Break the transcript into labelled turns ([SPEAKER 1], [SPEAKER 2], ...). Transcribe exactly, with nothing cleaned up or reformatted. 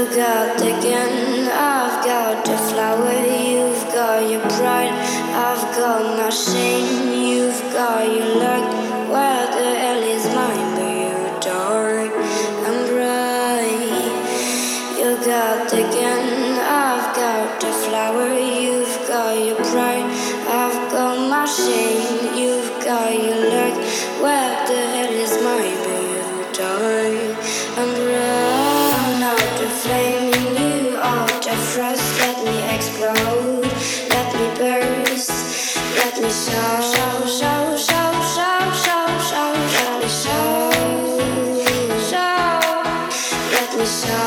[SPEAKER 1] got the gun, I've got the flower. You've got your pride, I've got my shame. You've got your luck, where the hell is mine? But you're dark and bright. You got the gun, I've got the flower. You've got your pride, I've got my shame. You've got your luck, where the hell is mine? But you're dark and bright. Out the flame in you, out the frost. Let me explode, let me burst, let me shout, shout, shout, shout, shout, shout, shout, let me shout, shout, let me shout.